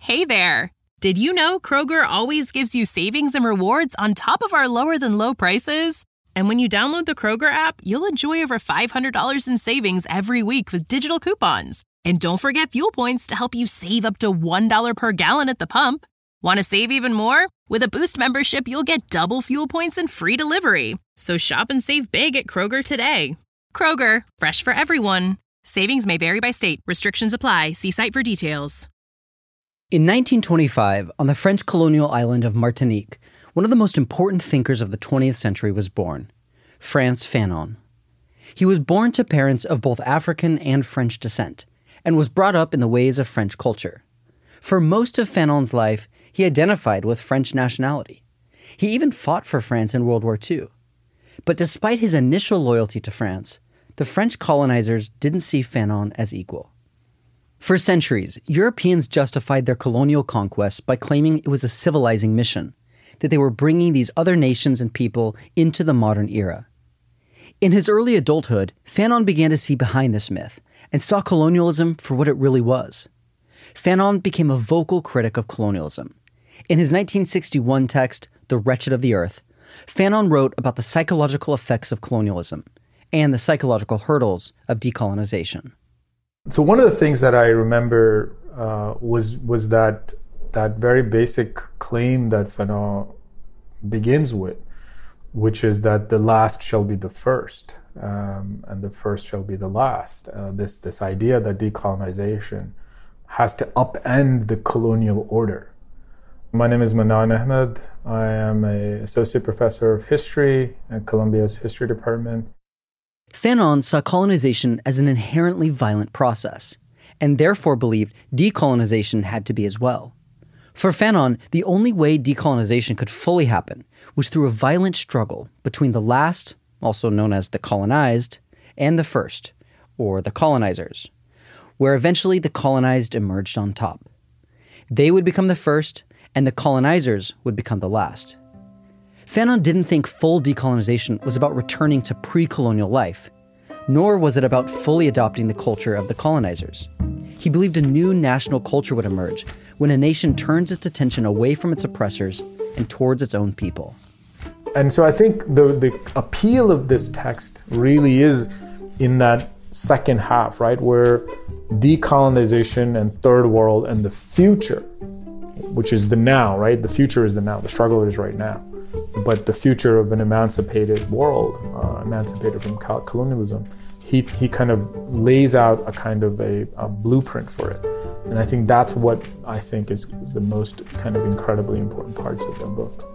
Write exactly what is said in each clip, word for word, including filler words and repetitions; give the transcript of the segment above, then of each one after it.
Hey there! Did you know Kroger always gives you savings and rewards on top of our lower-than-low prices? And when you download the Kroger app, you'll enjoy over five hundred dollars in savings every week with digital coupons. And don't forget fuel points to help you save up to one dollar per gallon at the pump. Want to save even more? With a Boost membership, you'll get double fuel points and free delivery. So shop and save big at Kroger today. Kroger, fresh for everyone. Savings may vary by state. Restrictions apply. See site for details. In nineteen twenty-five, on the French colonial island of Martinique, one of the most important thinkers of the twentieth century was born, Frantz Fanon. He was born to parents of both African and French descent, and was brought up in the ways of French culture. For most of Fanon's life, he identified with French nationality. He even fought for France in World War Two. But despite his initial loyalty to France, the French colonizers didn't see Fanon as equal. For centuries, Europeans justified their colonial conquests by claiming it was a civilizing mission, that they were bringing these other nations and people into the modern era. In his early adulthood, Fanon began to see behind this myth and saw colonialism for what it really was. Fanon became a vocal critic of colonialism. In his nineteen sixty-one text, The Wretched of the Earth, Fanon wrote about the psychological effects of colonialism and the psychological hurdles of decolonization. So one of the things that I remember uh, was was that that very basic claim that Fanon begins with, which is that the last shall be the first, um, and the first shall be the last. Uh, this this idea that decolonization has to upend the colonial order. My name is Manan Ahmed. I am an associate professor of history at Columbia's history department. Fanon saw colonization as an inherently violent process, and therefore believed decolonization had to be as well. For Fanon, the only way decolonization could fully happen was through a violent struggle between the last, also known as the colonized, and the first, or the colonizers, where eventually the colonized emerged on top. They would become the first, and the colonizers would become the last. Fanon didn't think full decolonization was about returning to pre-colonial life, nor was it about fully adopting the culture of the colonizers. He believed a new national culture would emerge when a nation turns its attention away from its oppressors and towards its own people. And so I think the, the appeal of this text really is in that second half, right, where decolonization and third world and the future, which is the now, right? The future is the now. The struggle is right now. But the future of an emancipated world, uh, emancipated from colonialism, he he kind of lays out a kind of a, a blueprint for it. And I think that's what I think is, is the most kind of incredibly important parts of the book.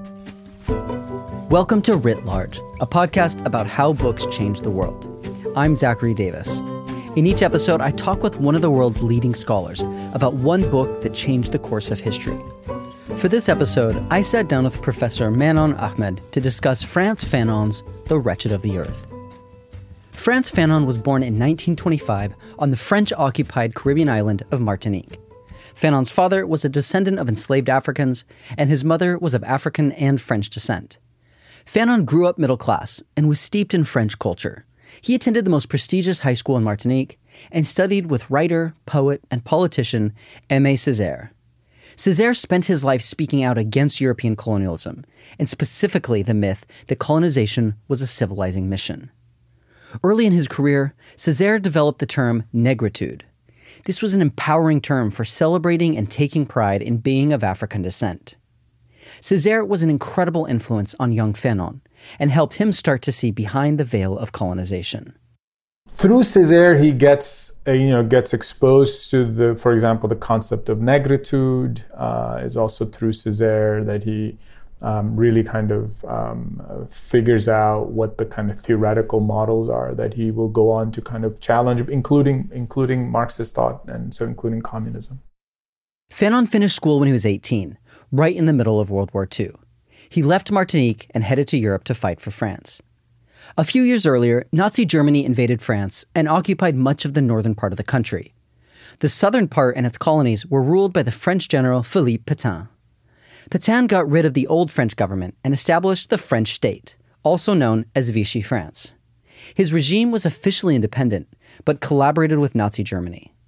Welcome to Writ Large, a podcast about how books change the world. I'm Zachary Davis. In each episode, I talk with one of the world's leading scholars about one book that changed the course of history. For this episode, I sat down with Professor Manan Ahmed to discuss Frantz Fanon's The Wretched of the Earth. Frantz Fanon was born in nineteen twenty-five on the French-occupied Caribbean island of Martinique. Fanon's father was a descendant of enslaved Africans, and his mother was of African and French descent. Fanon grew up middle class and was steeped in French culture. He attended the most prestigious high school in Martinique and studied with writer, poet, and politician Aimé Césaire. Césaire spent his life speaking out against European colonialism, and specifically the myth that colonization was a civilizing mission. Early in his career, Césaire developed the term negritude. This was an empowering term for celebrating and taking pride in being of African descent. Césaire was an incredible influence on young Fanon, and helped him start to see behind the veil of colonization. Through Césaire, he gets uh, you know gets exposed to the, for example, the concept of negritude. Uh, is also through Césaire that he um, really kind of um, uh, figures out what the kind of theoretical models are that he will go on to kind of challenge, including including Marxist thought, and so including communism. Fanon finished school when he was eighteen, right in the middle of World War Two. He left Martinique and headed to Europe to fight for France. A few years earlier, Nazi Germany invaded France and occupied much of the northern part of the country. The southern part and its colonies were ruled by the French general Philippe Pétain. Pétain got rid of the old French government and established the French state, also known as Vichy France. His regime was officially independent, but collaborated with Nazi Germany.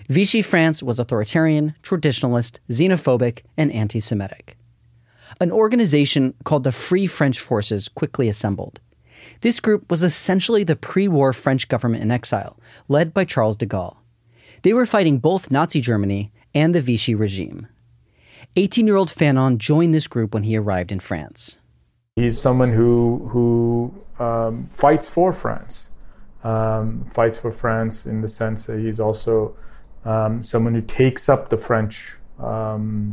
Vichy France was authoritarian, traditionalist, xenophobic, and anti-Semitic. An organization called the Free French Forces quickly assembled. This group was essentially the pre-war French government in exile, led by Charles de Gaulle. They were fighting both Nazi Germany and the Vichy regime. eighteen-year-old Fanon joined this group when he arrived in France. He's someone who who um, fights for France, um, fights for France in the sense that he's also um, someone who takes up the French um,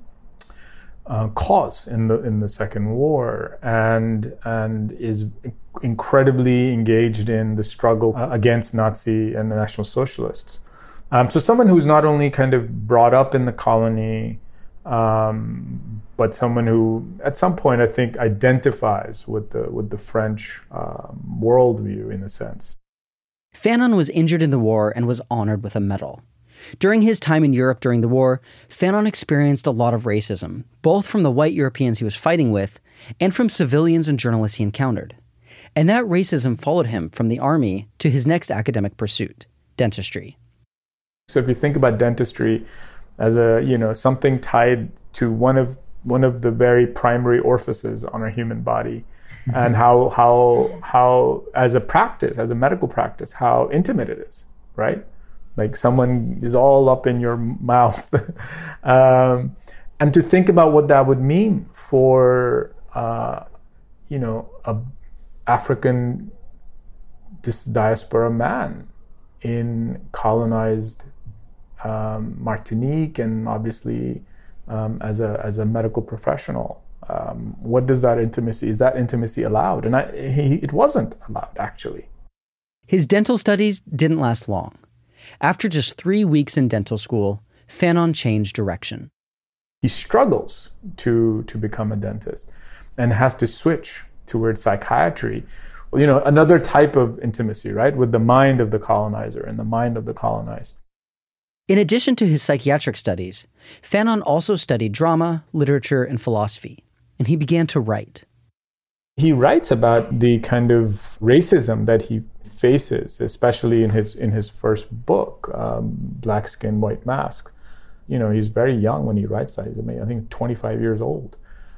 uh, cause in the in the Second War, and and is incredibly engaged in the struggle against Nazi and the National Socialists. Um, so someone who's not only kind of brought up in the colony, um, but someone who, at some point, I think, identifies with the with the French um, worldview in a sense. Fanon was injured in the war and was honored with a medal. During his time in Europe during the war, Fanon experienced a lot of racism, both from the white Europeans he was fighting with and from civilians and journalists he encountered. And that racism followed him from the army to his next academic pursuit, dentistry. So if you think about dentistry as a, you know, something tied to one of one of the very primary orifices on our human body, mm-hmm. and how how how as a practice, as a medical practice, how intimate it is, right? Like someone is all up in your mouth, um, and to think about what that would mean for uh, you know a African this diaspora man in colonized um, Martinique, and obviously um, as a as a medical professional, um, what does that intimacy? Is that intimacy allowed? And I, he, it wasn't allowed, actually. His dental studies didn't last long. After just three weeks in dental school, Fanon changed direction. He struggles to to become a dentist, and has to switch towards psychiatry. You know, another type of intimacy, right, with the mind of the colonizer and the mind of the colonized. In addition to his psychiatric studies, Fanon also studied drama, literature, and philosophy, and he began to write. He writes about the kind of racism that he faces, especially in his in his first book, um, Black Skin, White Masks. You know, he's very young when he writes that. He's, I think, twenty-five years old.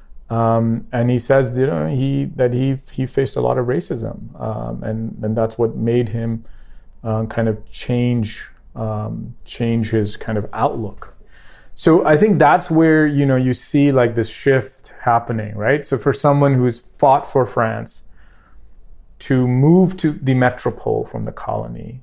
Um, and he says, you know, he that he he faced a lot of racism, um, and and that's what made him uh, kind of change um, change his kind of outlook. So I think that's where, you know, you see like this shift happening, right? So for someone who's fought for France to move to the metropole from the colony,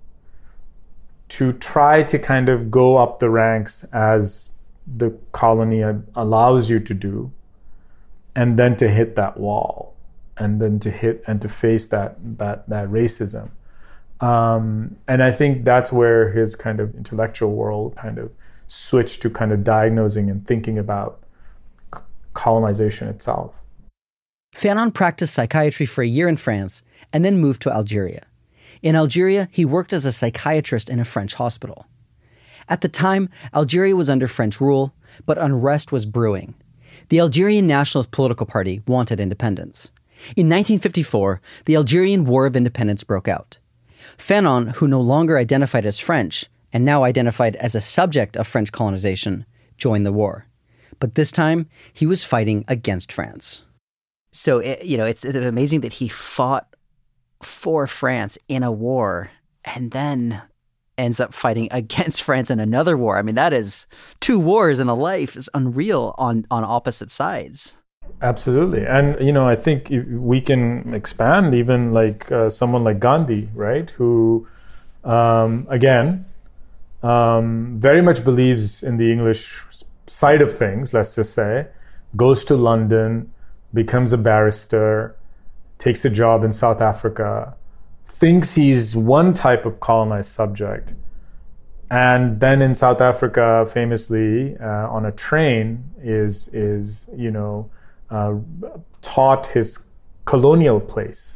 to try to kind of go up the ranks as the colony allows you to do, and then to hit that wall, and then to hit and to face that that that racism. Um, and I think that's where his kind of intellectual world kind of switched to kind of diagnosing and thinking about c- colonization itself. Fanon practiced psychiatry for a year in France and then moved to Algeria. In Algeria, he worked as a psychiatrist in a French hospital. At the time, Algeria was under French rule, but unrest was brewing. The Algerian Nationalist Political Party wanted independence. In nineteen fifty-four, the Algerian War of Independence broke out. Fanon, who no longer identified as French and now identified as a subject of French colonization, joined the war. But this time, he was fighting against France. So, it, you know, it's, it's amazing that he fought for France in a war and then ends up fighting against France in another war. I mean, that is two wars in a life. Is unreal on, on opposite sides. Absolutely. And, you know, I think we can expand even like uh, someone like Gandhi, right? Who, um, again, um, very much believes in the English side of things, let's just say, goes to London, becomes a barrister, takes a job in South Africa, thinks he's one type of colonized subject, and then in South Africa, famously, uh, on a train, is, is you know, uh, taught his colonial place,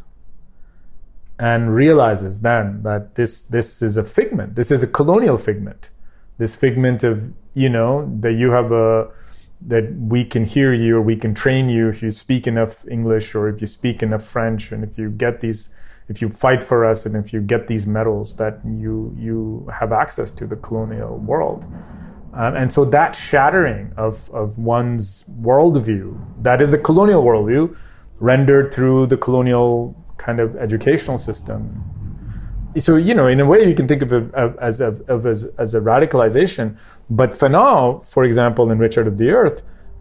and realizes then that this this is a figment. This is a colonial figment. This figment of, you know, that you have a, that we can hear you or we can train you if you speak enough English or if you speak enough French, and if you get these if you fight for us and if you get these medals, that you you have access to the colonial world. Um, and so that shattering of, of one's worldview, that is the colonial worldview, rendered through the colonial kind of educational system. So, you know, in a way you can think of it as, a, of as, as a radicalization. But Fanon, for example, in Richard of the Earth,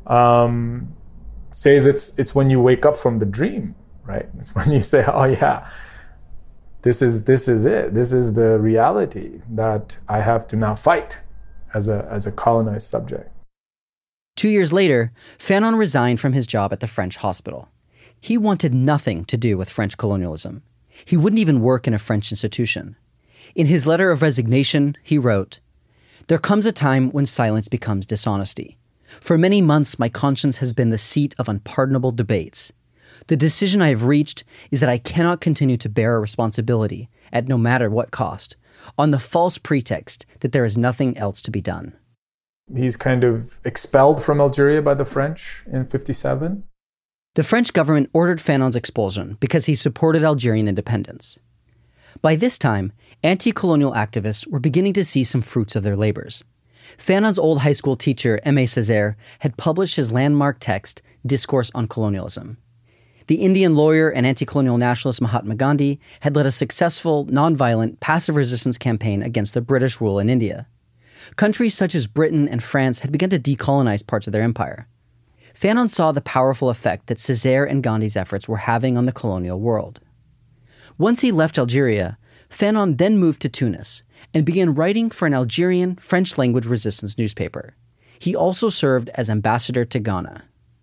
um, says it's it's when you wake up from the dream, right? It's when you say, oh yeah, this is this is it. This is the reality that I have to now fight as a as a colonized subject. Two years later, Fanon resigned from his job at the French hospital. He wanted nothing to do with French colonialism. He wouldn't even work in a French institution. In his letter of resignation, he wrote, "There comes a time when silence becomes dishonesty. For many months, my conscience has been the seat of unpardonable debates. The decision I have reached is that I cannot continue to bear a responsibility, at no matter what cost, on the false pretext that there is nothing else to be done." He's kind of expelled from Algeria by the French in fifty-seven. The French government ordered Fanon's expulsion because he supported Algerian independence. By this time, anti-colonial activists were beginning to see some fruits of their labors. Fanon's old high school teacher, Aimé Césaire, had published his landmark text, Discourse on Colonialism. The Indian lawyer and anti-colonial nationalist Mahatma Gandhi had led a successful, nonviolent, passive resistance campaign against the British rule in India. Countries such as Britain and France had begun to decolonize parts of their empire. Fanon saw the powerful effect that Césaire and Gandhi's efforts were having on the colonial world. Once he left Algeria, Fanon then moved to Tunis and began writing for an Algerian French-language resistance newspaper. He also served as ambassador to Ghana.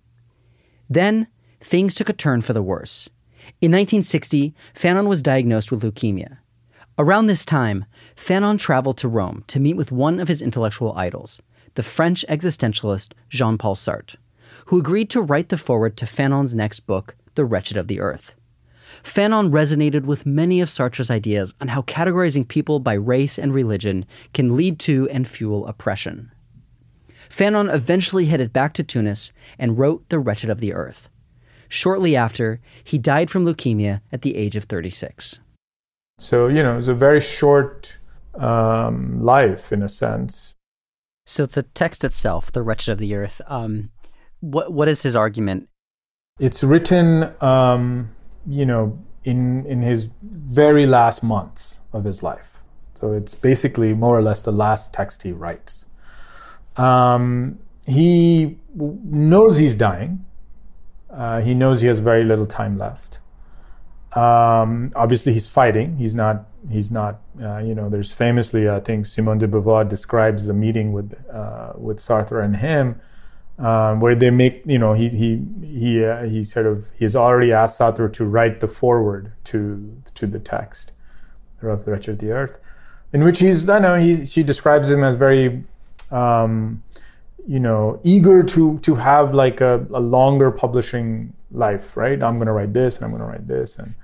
Then, things took a turn for the worse. In nineteen sixty, Fanon was diagnosed with leukemia. Around this time, Fanon traveled to Rome to meet with one of his intellectual idols, the French existentialist Jean-Paul Sartre, who agreed to write the foreword to Fanon's next book, The Wretched of the Earth. Fanon resonated with many of Sartre's ideas on how categorizing people by race and religion can lead to and fuel oppression. Fanon eventually headed back to Tunis and wrote The Wretched of the Earth. Shortly after, he died from leukemia at the age of thirty-six. So, you know, it was a very short um, life, in a sense. So the text itself, The Wretched of the Earth, um, what what is his argument? It's written, um, you know, in in his very last months of his life. So it's basically more or less the last text he writes. Um, he knows he's dying. Uh, he knows he has very little time left. Um, obviously, he's fighting. He's not. He's not. Uh, you know, there's famously, I think, Simone de Beauvoir describes the meeting with uh, with Sartre and him, um, where they make. You know, he he he uh, he sort of he's already asked Sartre to write the foreword to to the text of The Wretched of the Earth, in which he's. I know he she describes him as very. Um, you know, eager to to have like a, a longer publishing life, right? I'm going to write this and I'm going to write this. And,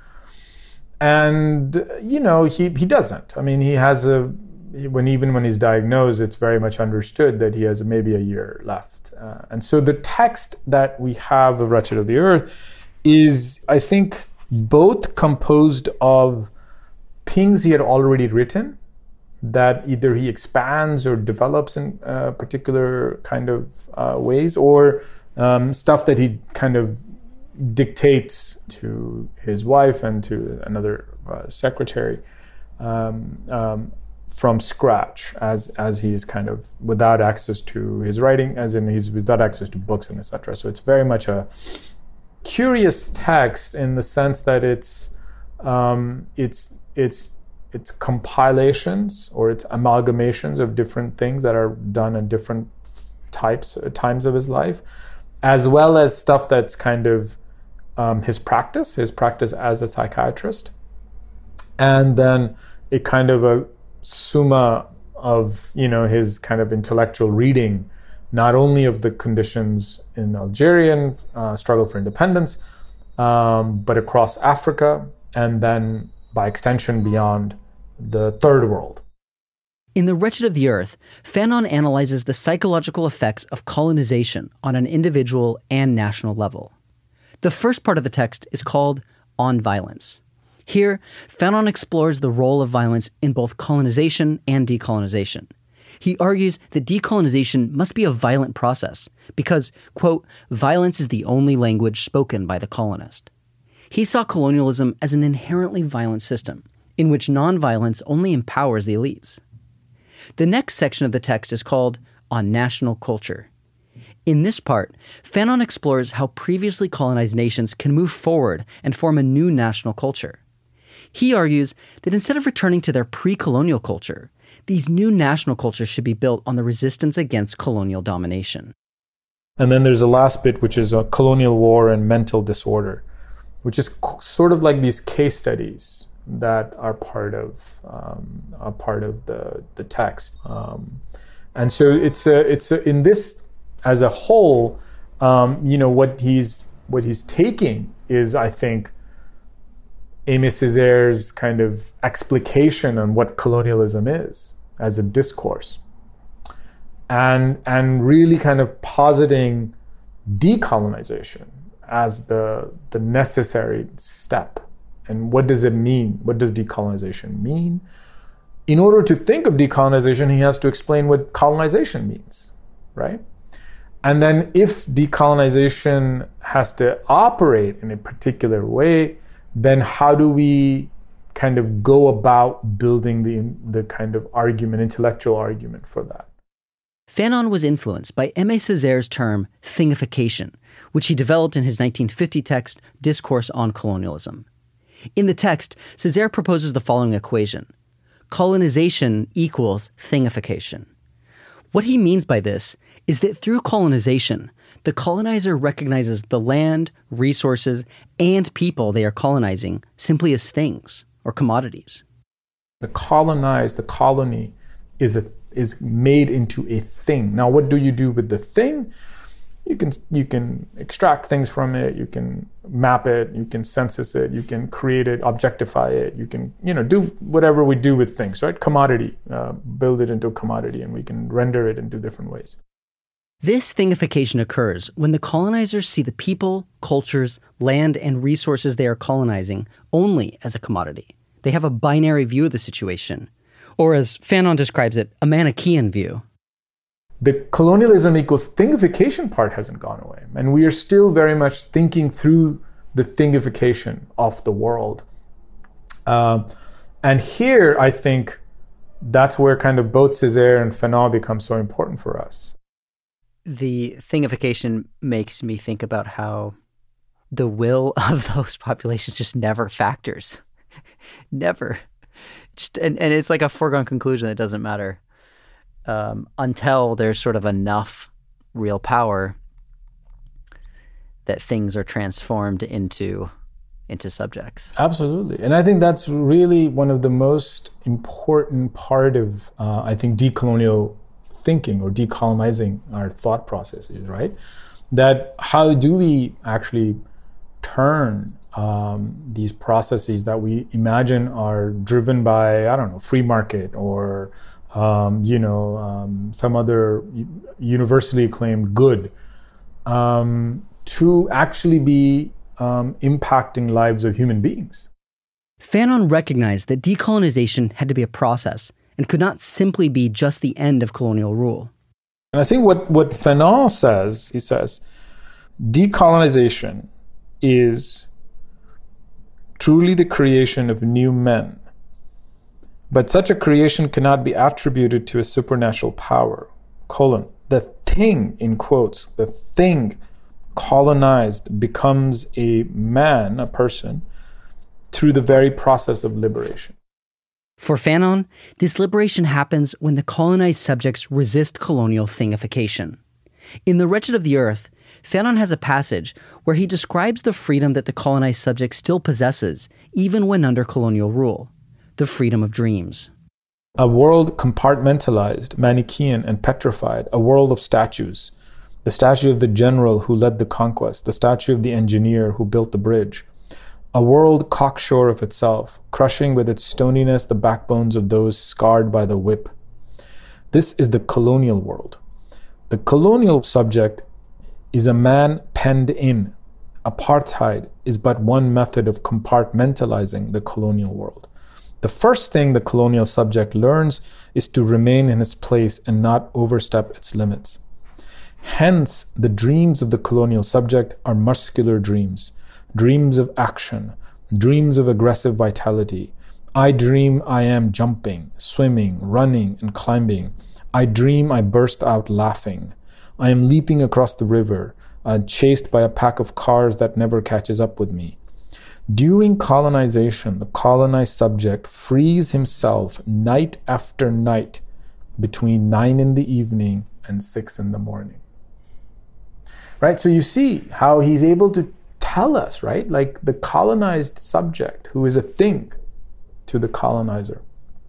and you know, he, he doesn't. I mean, he has a, when even when he's diagnosed, it's very much understood that he has maybe a year left. Uh, and so the text that we have of Wretched of the Earth is, I think, both composed of things he had already written, that either he expands or develops in uh, particular kind of uh, ways, or um, stuff that he kind of dictates to his wife and to another uh, secretary um, um, from scratch, as as he is kind of without access to his writing, as in he's without access to books and et cetera. So it's very much a curious text in the sense that it's um, it's it's it's compilations or it's amalgamations of different things that are done in different types times of his life, as well as stuff that's kind of um, his practice, his practice as a psychiatrist, and then a kind of a summa of, you know, his kind of intellectual reading, not only of the conditions in Algerian uh, struggle for independence, um, but across Africa, and then by extension beyond the third world. In The Wretched of the Earth, Fanon analyzes the psychological effects of colonization on an individual and national level. The first part of the text is called On Violence. Here, Fanon explores the role of violence in both colonization and decolonization. He argues that decolonization must be a violent process because, quote, violence is the only language spoken by the colonist. He saw colonialism as an inherently violent system, in which nonviolence only empowers the elites. The next section of the text is called On National Culture. In this part, Fanon explores how previously colonized nations can move forward and form a new national culture. He argues that instead of returning to their pre-colonial culture, these new national cultures should be built on the resistance against colonial domination. And then there's a last bit, which is a colonial war and mental disorder, which is sort of like these case studies that are part of um, are part of the the text. Um, and so it's a, it's a, in this as a whole, um, you know, what he's what he's taking is, I think, Aimé Césaire's kind of explication on what colonialism is as a discourse, and and really kind of positing decolonization as the the necessary step. And what does it mean? What does decolonization mean? In order to think of decolonization, he has to explain what colonization means, right? And then if decolonization has to operate in a particular way, then how do we kind of go about building the, the kind of argument, intellectual argument for that? Fanon was influenced by Aimé Césaire's term thingification, which he developed in his nineteen fifty text, Discourse on Colonialism. In the text, Césaire proposes the following equation. Colonization equals thingification. What he means by this is that through colonization, the colonizer recognizes the land, resources, and people they are colonizing simply as things or commodities. The colonized, the colony, is a, is made into a thing. Now, what do you do with the thing? You can you can extract things from it. You can map it. You can census it. You can create it, objectify it. You can you know do whatever we do with things, right? Commodity, uh, build it into a commodity, and we can render it in two different ways. This thingification occurs when the colonizers see the people, cultures, land, and resources they are colonizing only as a commodity. They have a binary view of the situation, or as Fanon describes it, a Manichaean view. The colonialism equals thingification part hasn't gone away. And we are still very much thinking through the thingification of the world. Uh, and here, I think, that's where kind of both Césaire and Fanon become so important for us. The thingification makes me think about how the will of those populations just never factors. Never. Just, and, and it's like a foregone conclusion that doesn't matter. Um, until there's sort of enough real power that things are transformed into into subjects. Absolutely. And I think that's really one of the most important part of, uh, I think, decolonial thinking or decolonizing our thought processes, right? That how do we actually turn um, these processes that we imagine are driven by, I don't know, free market or Um, you know, um, some other universally acclaimed good, um, to actually be um, impacting lives of human beings. Fanon recognized that decolonization had to be a process and could not simply be just the end of colonial rule. And I think what, what Fanon says, he says, decolonization is truly the creation of new men. But such a creation cannot be attributed to a supernatural power, colon. The thing, in quotes, the thing colonized becomes a man, a person, through the very process of liberation. For Fanon, this liberation happens when the colonized subjects resist colonial thingification. In The Wretched of the Earth, Fanon has a passage where he describes the freedom that the colonized subject still possesses, even when under colonial rule. The freedom of dreams. A world compartmentalized, Manichaean, and petrified, a world of statues. The statue of the general who led the conquest, the statue of the engineer who built the bridge. A world cocksure of itself, crushing with its stoniness the backbones of those scarred by the whip. This is the colonial world. The colonial subject is a man penned in, apartheid is but one method of compartmentalizing the colonial world. The first thing the colonial subject learns is to remain in its place and not overstep its limits. Hence, the dreams of the colonial subject are muscular dreams, dreams of action, dreams of aggressive vitality. I dream I am jumping, swimming, running, and climbing. I dream I burst out laughing. I am leaping across the river, uh, chased by a pack of cars that never catches up with me. During colonization, the colonized subject frees himself night after night between nine in the evening and six in the morning. Right? So you see how he's able to tell us, right? Like the colonized subject, who is a thing to the colonizer,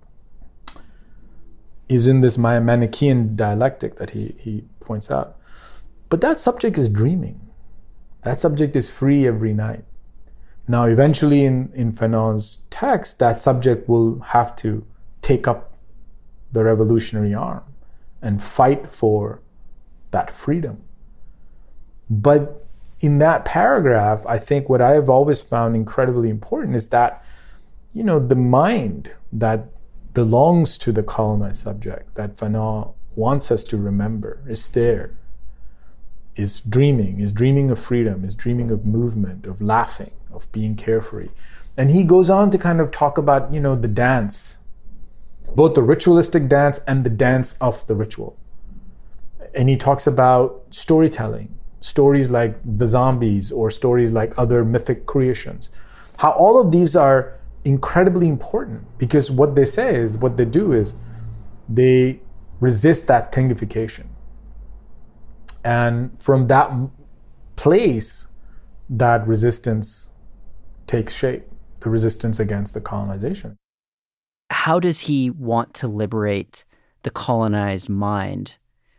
is in this Manichaean dialectic that he, he points out. But that subject is dreaming. That subject is free every night. Now, eventually in, in Fanon's text, that subject will have to take up the revolutionary arm and fight for that freedom. But in that paragraph, I think what I have always found incredibly important is that, you know, the mind that belongs to the colonized subject, that Fanon wants us to remember, is there, is dreaming, is dreaming of freedom, is dreaming of movement, of laughing, of being carefree. And he goes on to kind of talk about, you know, the dance, both the ritualistic dance and the dance of the ritual. And he talks about storytelling, stories like the zombies or stories like other mythic creations. How all of these are incredibly important, because what they say is, what they do is they resist that thingification. And from that place, that resistance takes shape, the resistance against the colonization. How does he want to liberate the colonized mind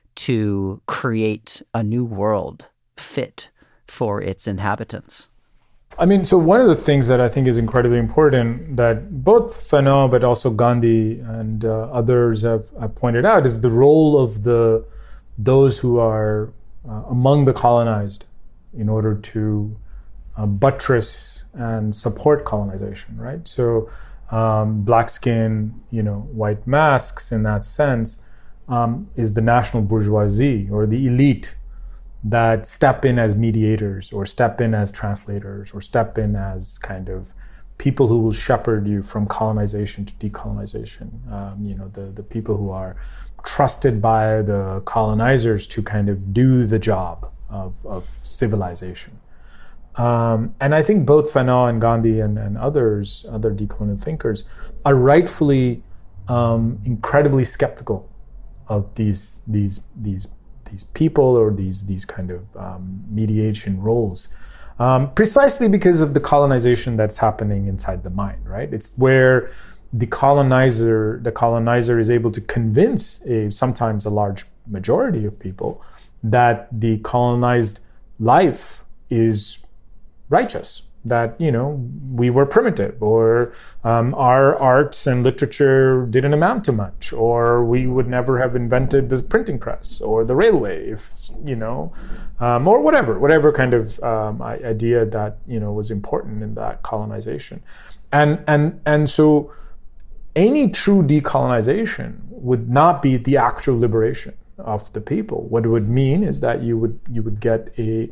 to create a new world fit for its inhabitants? I mean, so one of the things that I think is incredibly important that both Fanon but also Gandhi and uh, others have, have pointed out is the role of the those who are uh, among the colonized in order to uh, buttress and support colonization, right? So um, black skin, you know, white masks in that sense um, is the national bourgeoisie or the elite that step in as mediators or step in as translators or step in as kind of people who will shepherd you from colonization to decolonization. Um, you know, the, the people who are trusted by the colonizers to kind of do the job of, of civilization. Um, and I think both Fanon and Gandhi and, and others, other decolonial thinkers, are rightfully um, incredibly skeptical of these these these these people or these these kind of um, mediation roles, um, precisely because of the colonization that's happening inside the mind, right? It's where the colonizer, the colonizer is able to convince a, sometimes a large majority of people that the colonized life is righteous, that, you know, we were primitive, or um, our arts and literature didn't amount to much, or we would never have invented the printing press or the railway, if, you know, um, or whatever, whatever kind of um, idea that, you know, was important in that colonization. And, and, and so any true decolonization would not be the actual liberation of the people. What it would mean is that you would, you would get a,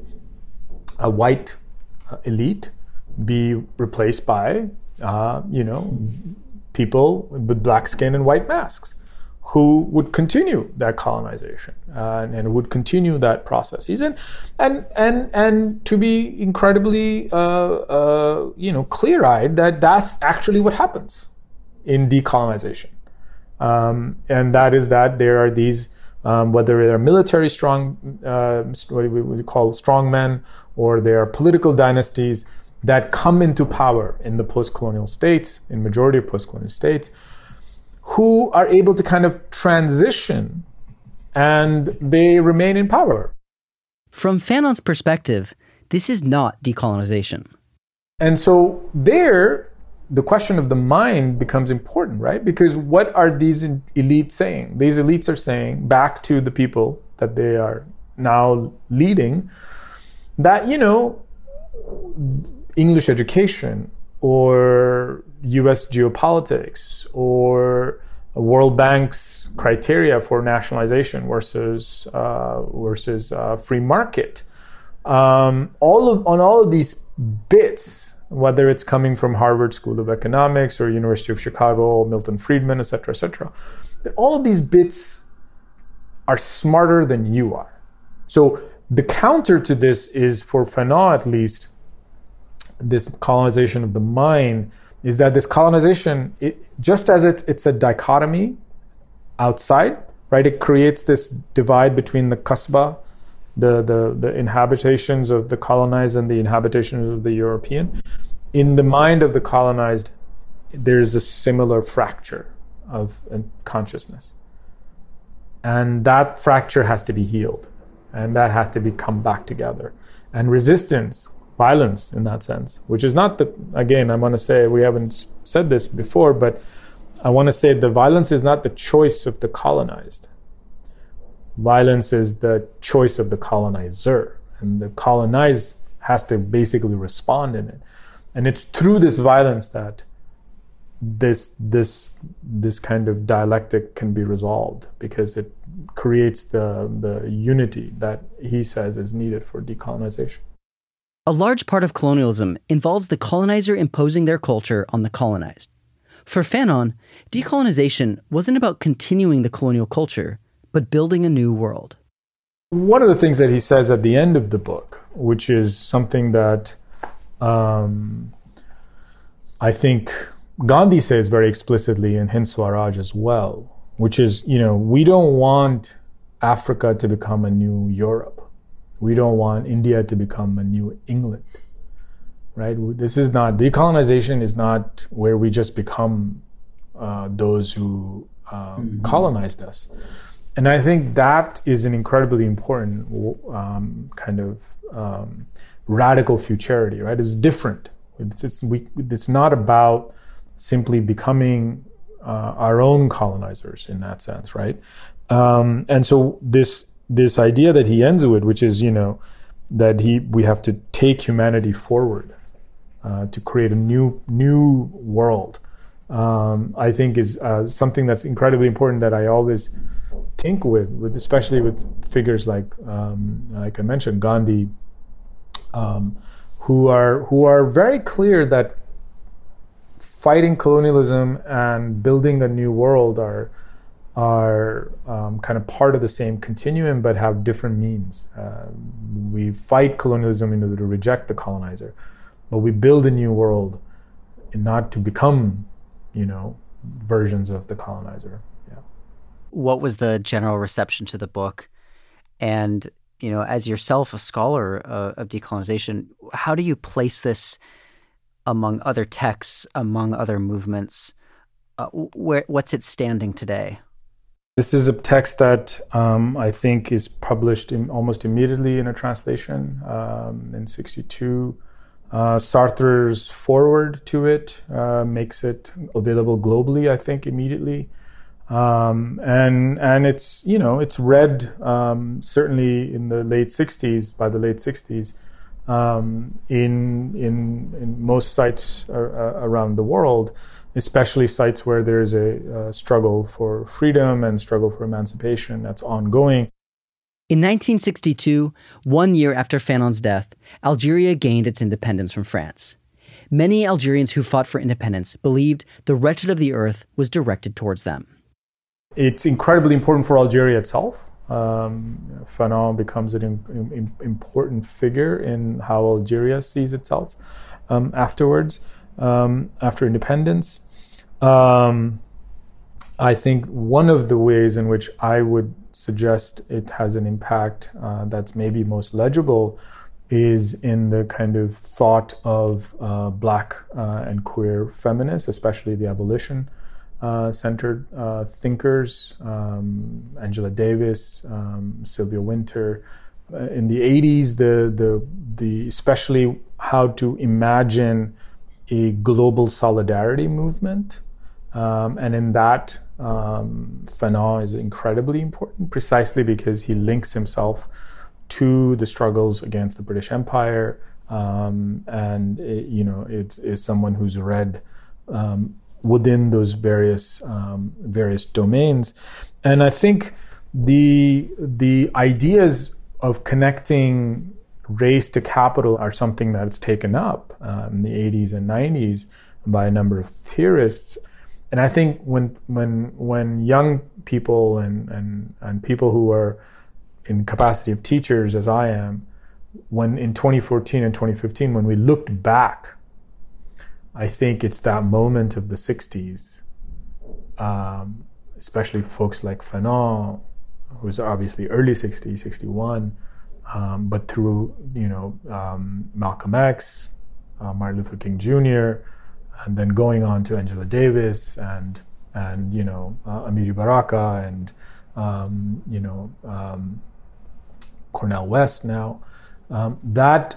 a white elite be replaced by, uh, you know, people with black skin and white masks who would continue that colonization uh, and would continue that processes. And and and and to be incredibly, uh, uh, you know, clear-eyed that that's actually what happens in decolonization. Um, and that is that there are these, um, whether they're military strong, uh, what we would call strong men, or they are political dynasties that come into power in the post-colonial states, in majority of post-colonial states, who are able to kind of transition and they remain in power. From Fanon's perspective, this is not decolonization. And so there, the question of the mind becomes important, right? Because what are these elites saying? These elites are saying back to the people that they are now leading that, you know, English education or U S geopolitics or World Bank's criteria for nationalization versus uh, versus uh, free market. Um, all of on all of these bits, whether it's coming from Harvard School of Economics or University of Chicago, Milton Friedman, et cetera, et cetera, all of these bits are smarter than you are. So the counter to this is, for Fanon at least, this colonization of the mind, is that this colonization, it, just as it, it's a dichotomy outside, right? It creates this divide between the Kasbah, the, the, the inhabitations of the colonized and the inhabitations of the European. In the mind of the colonized, there's a similar fracture of consciousness. And that fracture has to be healed. And that has to be come back together. And resistance, violence in that sense, which is not the, again, I want to say, we haven't said this before, but I want to say the violence is not the choice of the colonized. Violence is the choice of the colonizer. And the colonized has to basically respond in it. And it's through this violence that this this this kind of dialectic can be resolved, because it creates the the unity that he says is needed for decolonization. A large part of colonialism involves the colonizer imposing their culture on the colonized. For Fanon, decolonization wasn't about continuing the colonial culture, but building a new world. One of the things that he says at the end of the book, which is something that um, I think Gandhi says very explicitly in Hind Swaraj as well, which is, you know, we don't want Africa to become a new Europe. We don't want India to become a new England, right? This is not, decolonization is not where we just become uh, those who um, mm-hmm. colonized us. And I think that is an incredibly important um, kind of um, radical futurity, right? It's different. It's, it's, we, it's not about simply becoming uh, our own colonizers in that sense, right? Um, and so this this idea that he ends with, which is, you know, that he we have to take humanity forward uh, to create a new new world, um, I think is uh, something that's incredibly important, that I always think with, with especially with figures like um, like I mentioned, Gandhi, um, who are who are very clear that fighting colonialism and building a new world are are um, kind of part of the same continuum, but have different means. Uh, we fight colonialism in order to reject the colonizer, but we build a new world not to become, you know, versions of the colonizer. Yeah. What was the general reception to the book? And, you know, as yourself a scholar uh, of decolonization, how do you place this among other texts, among other movements? Uh, where, what's it standing today? This is a text that um, I think is published in, almost immediately in a translation um, in sixty-two. Uh, Sartre's foreword to it uh, makes it available globally, I think, immediately. Um, and and it's, you know, it's read um, certainly in the late sixties, by the late sixties, um, in, in, in most sites uh, around the world, especially sites where there's a, a struggle for freedom and struggle for emancipation that's ongoing. In nineteen sixty-two, one year after Fanon's death, Algeria gained its independence from France. Many Algerians who fought for independence believed the wretched of the earth was directed towards them. It's incredibly important for Algeria itself. Um, Fanon becomes an in, in, important figure in how Algeria sees itself um, afterwards. Um, after independence. Um, I think one of the ways in which I would suggest it has an impact uh, that's maybe most legible is in the kind of thought of uh, Black uh, and queer feminists, especially the abolition-centered uh, uh, thinkers, um, Angela Davis, um, Sylvia Wynter. Uh, in the eighties, the the the especially how to imagine a global solidarity movement. Um, and in that, um, Fanon is incredibly important, precisely because he links himself to the struggles against the British Empire, um, and it, you know, it's is someone who's read um, within those various um, various domains, and I think the the ideas of connecting race to capital are something that's taken up uh, in the eighties and nineties by a number of theorists. And I think when when when young people and, and, and people who are in capacity of teachers, as I am, when in twenty fourteen and twenty fifteen, when we looked back, I think it's that moment of the sixties, um, especially folks like Fanon, who's obviously early sixties, sixty-one, um, but through, you know, um, Malcolm X, uh, Martin Luther King Junior, and then going on to Angela Davis and, and you know, uh, Amiri Baraka and, um, you know, um, Cornel West now. Um, that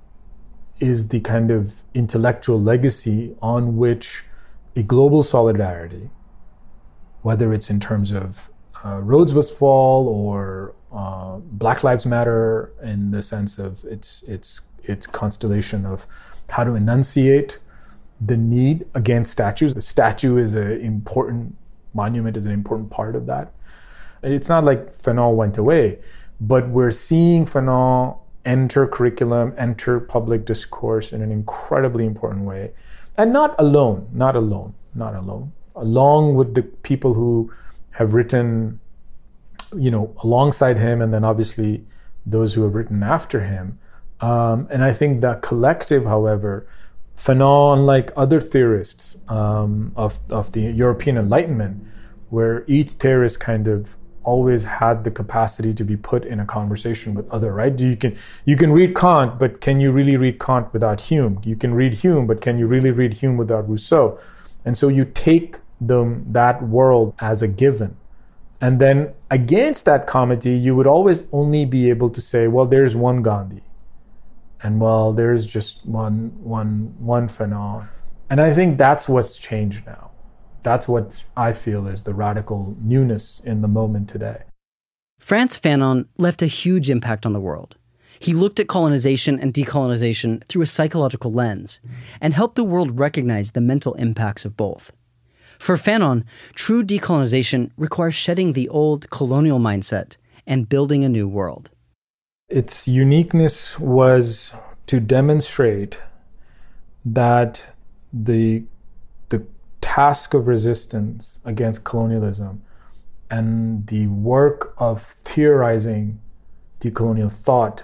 is the kind of intellectual legacy on which a global solidarity, whether it's in terms of uh, Rhodes Westfall or uh, Black Lives Matter, in the sense of its its its constellation of how to enunciate the need against statues. The statue is an important monument, is an important part of that. It's not like Fanon went away, but we're seeing Fanon enter curriculum, enter public discourse in an incredibly important way. And not alone, not alone, not alone. Along with the people who have written, you know, alongside him, and then obviously those who have written after him. Um, and I think that collective, however, Fanon, unlike other theorists um, of, of the European Enlightenment, where each theorist kind of always had the capacity to be put in a conversation with other, right? You can you can read Kant, but can you really read Kant without Hume? You can read Hume, but can you really read Hume without Rousseau? And so you take them, that world as a given. And then against that comedy, you would always only be able to say, well, there's one Gandhi. And well, there's just one, one, one Fanon. And I think that's what's changed now. That's what I feel is the radical newness in the moment today. Frantz Fanon left a huge impact on the world. He looked at colonization and decolonization through a psychological lens and helped the world recognize the mental impacts of both. For Fanon, true decolonization requires shedding the old colonial mindset and building a new world. Its uniqueness was to demonstrate that the the task of resistance against colonialism and the work of theorizing decolonial thought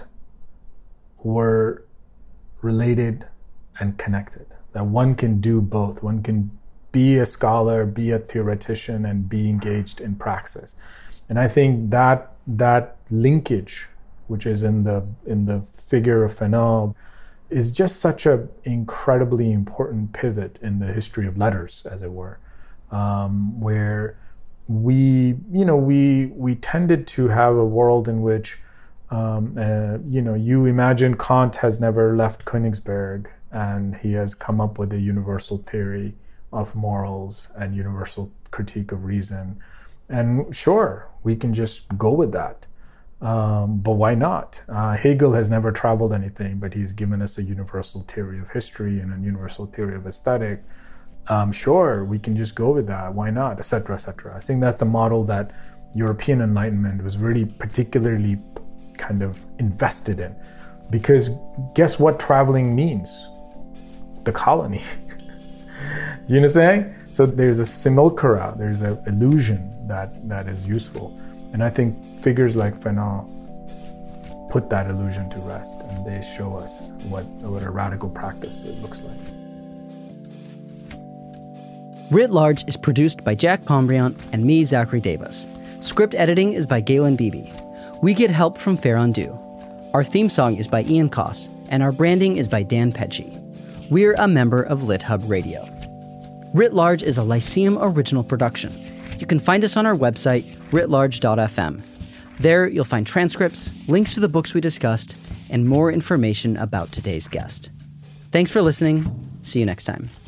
were related and connected. That one can do both. One can be a scholar, be a theoretician, and be engaged in praxis. And I think that that linkage, which is in the in the figure of Fanon, is just such an incredibly important pivot in the history of letters, as it were, um, where we, you know, we we tended to have a world in which, um, uh, you know, you imagine Kant has never left Königsberg and he has come up with a universal theory of morals and universal critique of reason. And sure, we can just go with that. Um, but why not? Uh, Hegel has never traveled anything, but he's given us a universal theory of history and a universal theory of aesthetic. Um, sure, we can just go with that. Why not? Et cetera, et cetera. I think that's a model that European Enlightenment was really particularly kind of invested in. Because guess what traveling means? The colony. Do you know what I'm saying? So there's a simulacra, there's an illusion that, that is useful. And I think figures like Fanon put that illusion to rest, and they show us what, what a radical practice it looks like. Writ Large is produced by Jack Pombriant and me, Zachary Davis. Script editing is by Galen Beebe. We get help from Fair Undo. Our theme song is by Ian Koss, and our branding is by Dan Pecci. We're a member of LitHub Radio. Writ Large is a Lyceum original production. You can find us on our website, writ large dot f m. There, you'll find transcripts, links to the books we discussed, and more information about today's guest. Thanks for listening. See you next time.